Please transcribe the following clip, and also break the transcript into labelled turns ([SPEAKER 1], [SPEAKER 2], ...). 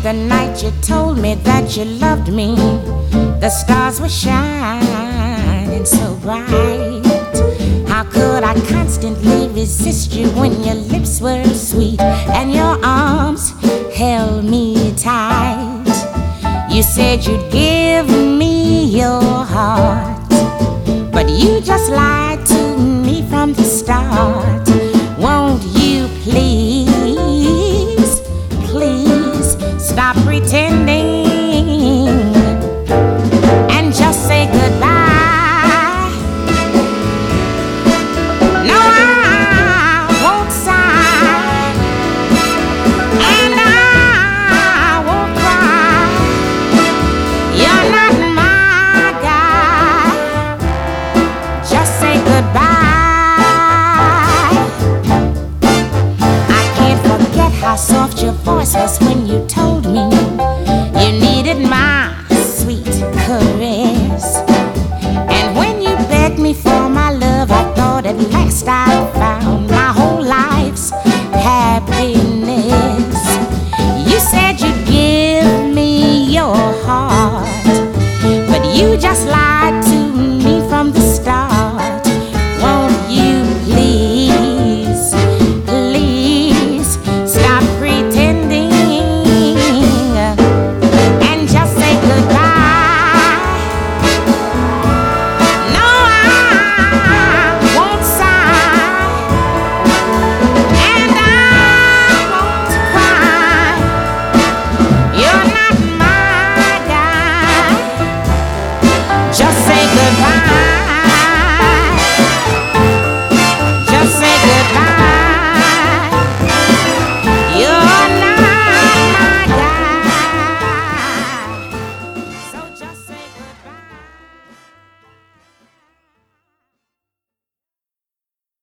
[SPEAKER 1] the night you told me that you loved me, the stars were shining so bright. How could I constantly resist you when your lips were sweet and your arms held me tight? You said you'd give me your heart, but you just lied to me from the start.